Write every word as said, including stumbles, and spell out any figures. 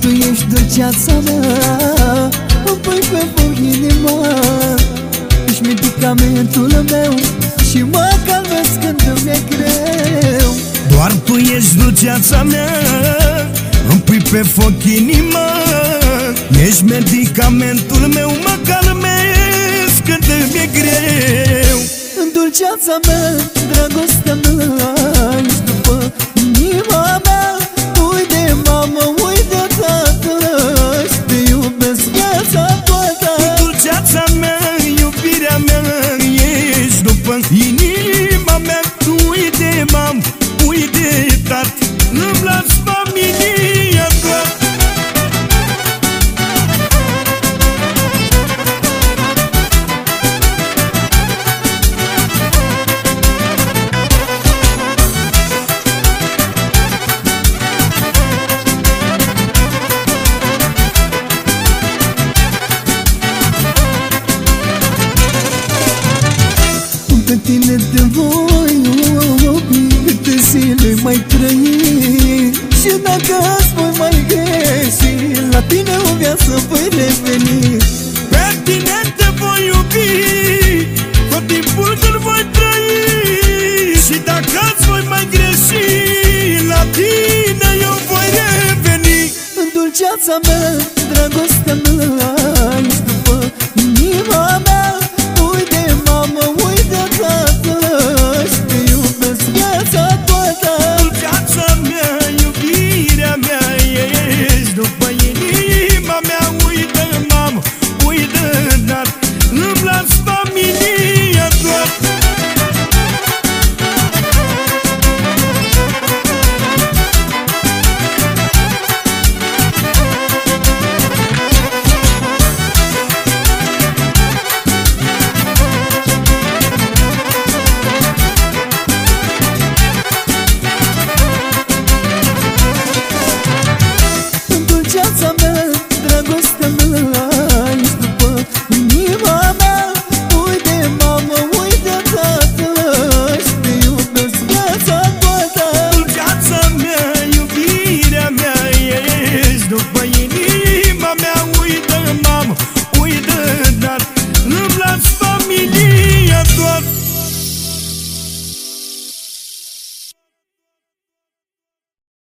Tu ești dulceața mea, îmi pui pe foc inima. Ești medicamentul meu și mă calmezi când îmi e greu. Doar tu ești dulceața mea, îmi pui pe foc inima. Ești medicamentul meu, mă calmezi când îmi e greu. Dulceața mea, dragostea mea, ești după inima mea. Uite mamă, uite tată, și te iubesc viața toată. Dulceața mea, iubirea mea, ești după inima mea. Uite mamă, uite tată, îmi las familia ta. Pe tine te voi iubi, câte zile mai trăi. Și dacă îți voi mai greși, la tine o viață voi reveni. Pe tine te voi iubi, tot timpul când voi trăi. Și dacă îți voi mai greși, la tine eu voi reveni. În dulceața mea, dragostea mea,